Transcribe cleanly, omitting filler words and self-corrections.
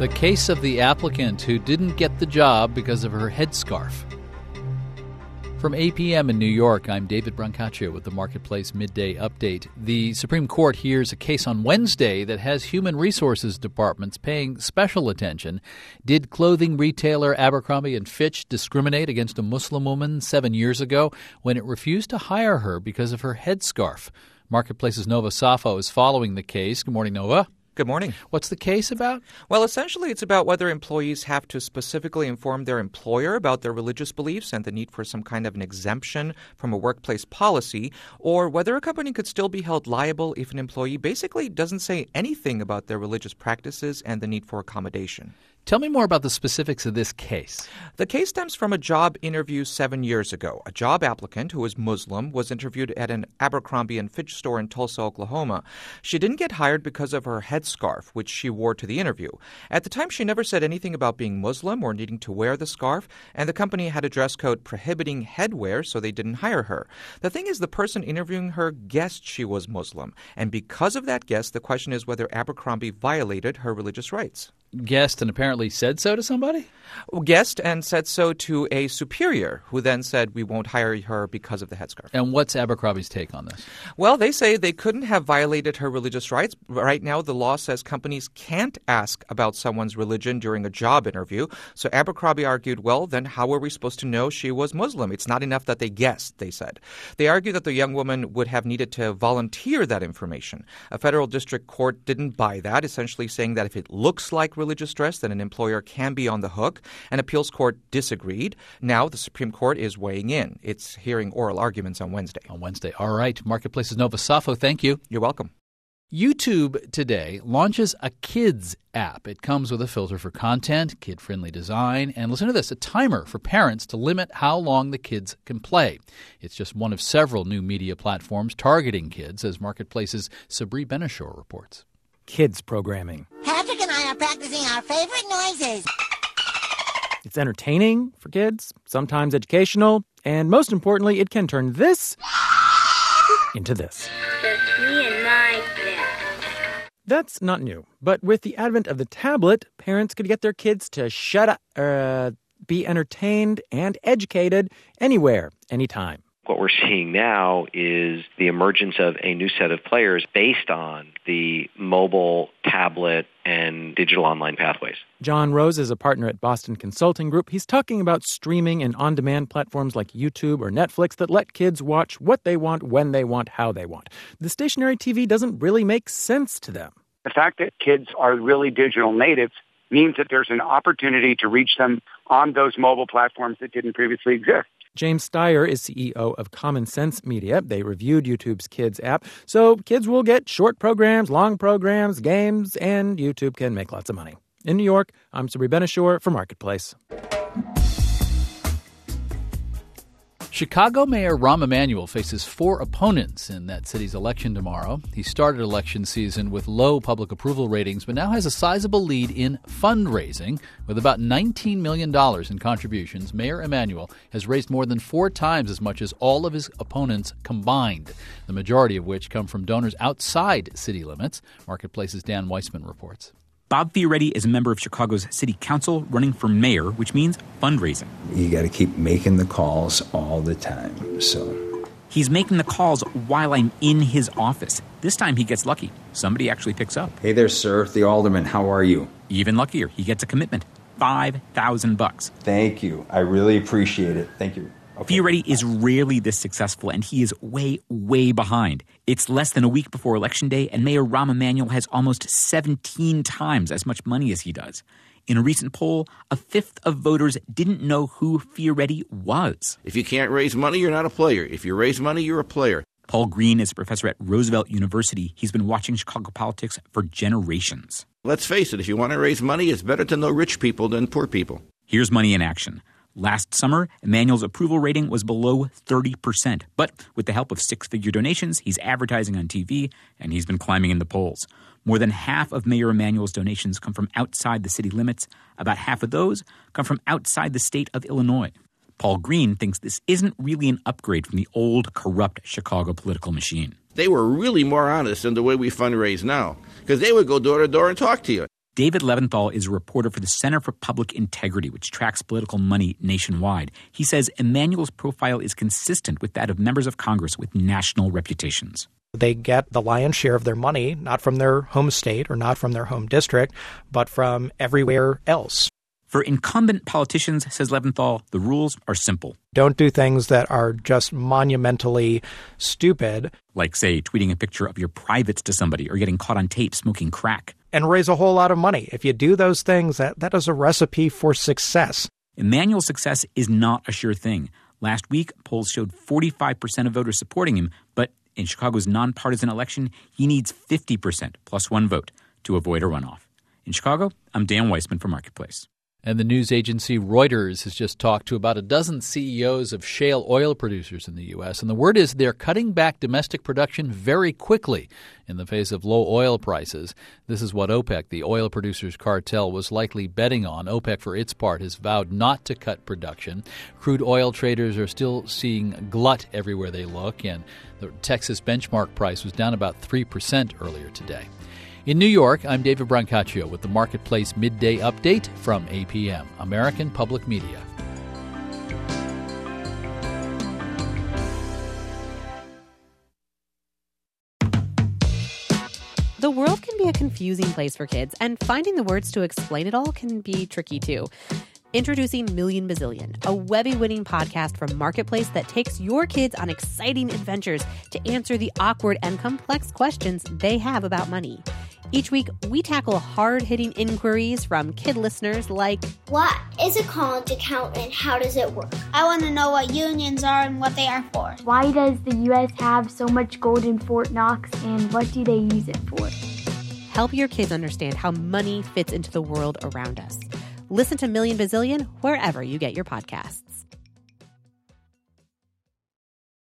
The case of the applicant who didn't get the job because of her headscarf. From APM in New York, I'm David Brancaccio with the Marketplace Midday Update. The Supreme Court hears a case on Wednesday that has human resources departments paying special attention. Did clothing retailer Abercrombie & Fitch discriminate against a Muslim woman 7 years ago when it refused to hire her because of her headscarf? Marketplace's Nova Safo is following the case. Good morning, Nova. Good morning. What's the case about? Well, essentially, it's about whether employees have to specifically inform their employer about their religious beliefs and the need for some kind of an exemption from a workplace policy, or whether a company could still be held liable if an employee basically doesn't say anything about their religious practices and the need for accommodation. Tell me more about the specifics of this case. The case stems from a job interview 7 years ago. A job applicant who was Muslim was interviewed at an Abercrombie & Fitch store in Tulsa, Oklahoma. She didn't get hired because of her headscarf, which she wore to the interview. At the time, she never said anything about being Muslim or needing to wear the scarf, and the company had a dress code prohibiting headwear, so they didn't hire her. The thing is, the person interviewing her guessed she was Muslim, and because of that guess, the question is whether Abercrombie violated her religious rights. Guessed and apparently said so to somebody? Guessed and said so to a superior, who then said, we won't hire her because of the headscarf. And what's Abercrombie's take on this? Well, they say they couldn't have violated her religious rights. Right now, the law says companies can't ask about someone's religion during a job interview. So Abercrombie argued, well, then how were we supposed to know she was Muslim? It's not enough that they guessed, they said. They argued that the young woman would have needed to volunteer that information. A federal district court didn't buy that, essentially saying that if it looks like religious dress, then an employer can be on the hook. An appeals court disagreed. Now the Supreme Court is weighing in. It's hearing oral arguments on Wednesday. All right. Marketplace's Nova Safo, thank you. You're welcome. YouTube today launches a kids app. It comes with a filter for content, kid-friendly design, and listen to this, a timer for parents to limit how long the kids can play. It's just one of several new media platforms targeting kids, as Marketplace's Sabri Benishore reports. Kids programming. Patrick and I are practicing our favorite noises. It's entertaining for kids, sometimes educational, and most importantly, it can turn this into this. Just me and my dad. That's not new, but with the advent of the tablet, parents could get their kids to shut up, be entertained and educated anywhere, anytime. What we're seeing now is the emergence of a new set of players based on the mobile, tablet, and digital online pathways. John Rose is a partner at Boston Consulting Group. He's talking about streaming and on-demand platforms like YouTube or Netflix that let kids watch what they want, when they want, how they want. The stationary TV doesn't really make sense to them. The fact that kids are really digital natives means that there's an opportunity to reach them on those mobile platforms that didn't previously exist. James Steyer is CEO of Common Sense Media. They reviewed YouTube's Kids app. So kids will get short programs, long programs, games, and YouTube can make lots of money. In New York, I'm Sabri Benishore for Marketplace. Chicago Mayor Rahm Emanuel faces 4 opponents in that city's election tomorrow. He started election season with low public approval ratings, but now has a sizable lead in fundraising. With about $19 million in contributions, Mayor Emanuel has raised more than 4 times as much as all of his opponents combined, the majority of which come from donors outside city limits. Marketplace's Dan Weissman reports. Bob Fioretti is a member of Chicago's city council running for mayor, which means fundraising. You got to keep making the calls all the time. So he's making the calls while I'm in his office. This time he gets lucky. Somebody actually picks up. Hey there, sir. The alderman. How are you? Even luckier. He gets a commitment. $5,000. Thank you. I really appreciate it. Thank you. Okay. Fioretti is rarely this successful, and he is way, way behind. It's less than a week before Election Day, and Mayor Rahm Emanuel has almost 17 times as much money as he does. In a recent poll, a fifth of voters didn't know who Fioretti was. If you can't raise money, you're not a player. If you raise money, you're a player. Paul Green is a professor at Roosevelt University. He's been watching Chicago politics for generations. Let's face it, if you want to raise money, it's better to know rich people than poor people. Here's money in action. Last summer, Emanuel's approval rating was below 30%. But with the help of 6-figure donations, he's advertising on TV, and he's been climbing in the polls. More than half of Mayor Emanuel's donations come from outside the city limits. About half of those come from outside the state of Illinois. Paul Green thinks this isn't really an upgrade from the old, corrupt Chicago political machine. They were really more honest in the way we fundraise now, because they would go door to door and talk to you. David Leventhal is a reporter for the Center for Public Integrity, which tracks political money nationwide. He says Emanuel's profile is consistent with that of members of Congress with national reputations. They get the lion's share of their money, not from their home state or not from their home district, but from everywhere else. For incumbent politicians, says Leventhal, the rules are simple. Don't do things that are just monumentally stupid. Like, say, tweeting a picture of your privates to somebody or getting caught on tape smoking crack. And raise a whole lot of money. If you do those things, that is a recipe for success. Emanuel's success is not a sure thing. Last week, polls showed 45% of voters supporting him, but in Chicago's nonpartisan election, he needs 50% plus one vote to avoid a runoff. In Chicago, I'm Dan Weissman for Marketplace. And the news agency Reuters has just talked to about a dozen CEOs of shale oil producers in the U.S., and the word is they're cutting back domestic production very quickly in the face of low oil prices. This is what OPEC, the oil producers cartel, was likely betting on. OPEC, for its part, has vowed not to cut production. Crude oil traders are still seeing glut everywhere they look, and the Texas benchmark price was down about 3% earlier today. In New York, I'm David Brancaccio with the Marketplace Midday Update from APM, American Public Media. The world can be a confusing place for kids, and finding the words to explain it all can be tricky too. Introducing Million Bazillion, a Webby-winning podcast from Marketplace that takes your kids on exciting adventures to answer the awkward and complex questions they have about money. Each week, we tackle hard-hitting inquiries from kid listeners like, what is a college account and how does it work? I want to know what unions are and what they are for. Why does the U.S. have so much gold in Fort Knox, and what do they use it for? Help your kids understand how money fits into the world around us. Listen to Million Bazillion wherever you get your podcasts.